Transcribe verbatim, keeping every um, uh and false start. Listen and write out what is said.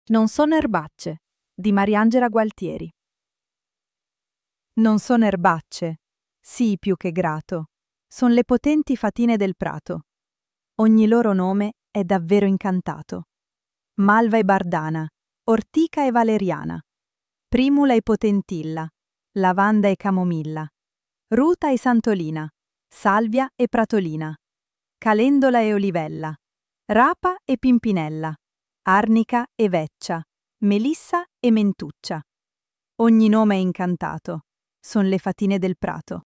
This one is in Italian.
Non sono erbacce, di Mariangela Gualtieri. Non sono erbacce, sì più che grato, son le potenti fatine del prato. Ogni loro nome è davvero incantato. Malva e bardana, ortica e valeriana, primula e potentilla, lavanda e camomilla, ruta e santolina, salvia e pratolina, calendola e olivella, rapa e pimpinella, arnica e veccia, melissa e mentuccia. Ogni nome è incantato, son le fatine del prato.